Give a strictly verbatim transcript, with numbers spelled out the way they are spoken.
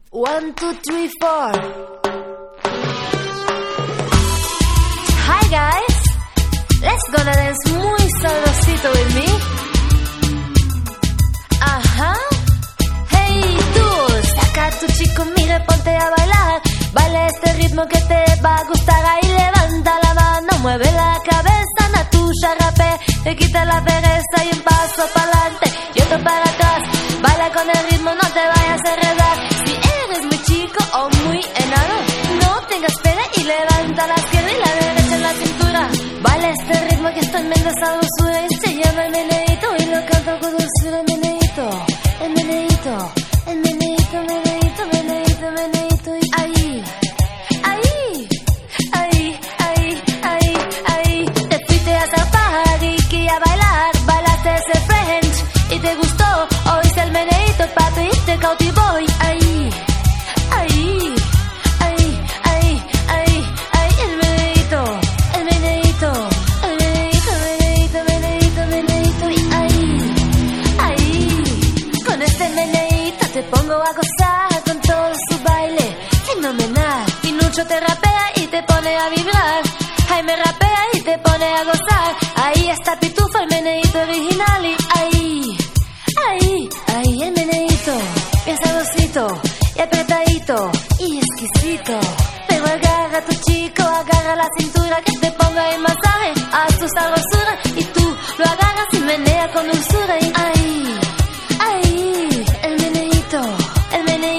One, two, three, four. Hi guys, let's gonna dance muy sabrosito with me. Ajá. Hey tú, saca a tu chico, mire, ponte a bailar. Baila este ritmo que te va a gustar. Ahí levanta la mano, mueve la cabeza, na tuya rapé. Te quita la pereza y un paso para adelante y otro para atrás. Baila con el ritmo, no te vayas a enredar. Si eres muy chico o muy enano, no tengas pena y levanta la izquierda y la derecha en la cintura. Baila este ritmo que es tremenda sabrosura y se llama el meneíto y lo canto con dulzura. El meneíto, el meneíto, el meneíto, meneíto, meneíto, meneíto y ahí, ahí, ahí, ahí, ahí, ahí. Te fuiste a hacer party y a bailar, bailaste ese French y te gustó. Oíste el meneíto, papi, y te cautivó y ahí, ahí, ahí, ahí, ahí, ahí, el meneíto, el meneíto, el meneíto, meneíto, meneíto, meneíto y ahí, ahí. Con este meneíto te pongo a gozar con todo su baile fenomenal. Pinucho te rapea y te pone a vibrar. Jaime rapea y te pone a gozar. Ahí está Pitufo, el meneíto original y ahí, ahí, ahí el meneíto, bien sabrosito y apretadito y exquisito. Pero agarra a tu chico, agarra la cintura que te ponga el masaje. Haz tu sabrosura y tú lo agarras y menea con dulzura y ahí, ahí, el meneíto, el meneíto.